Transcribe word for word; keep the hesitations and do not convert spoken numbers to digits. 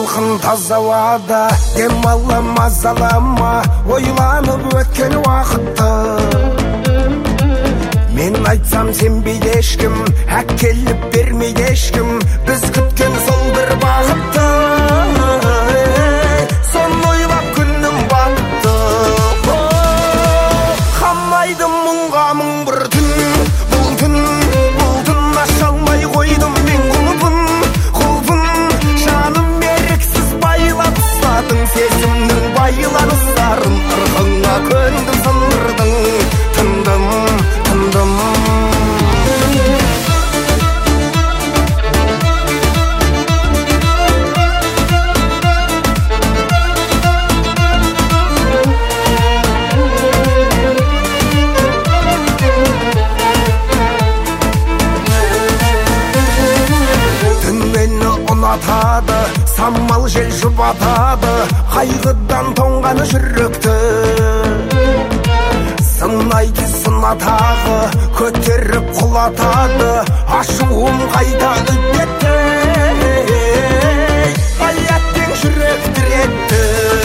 салқын таза ауада демала мазалама ойланып өткен уақытты. Мен айтсам сенбейді ешкім, әкеліп бермейді ешкім, біз күткен сол бір бақытты. Соны ойлап күнім батты. Қамайды мұңға мұң бір түн, бұл түн, бұл түн аша алмай қойдым мен құлпын, құлпын. Жаным еріксіз байлап ұстадың сезімнің байлар ұстарын, ырқыңа көндім сындырдың, тындым, тындым. Атады, самал жел жұбатады, қайғыдан тоңғаны жүректі. Сынайды сынатағы, көтеріп құлатады, ашуым қайта үлпетті. Аяттен жүрек тіретті.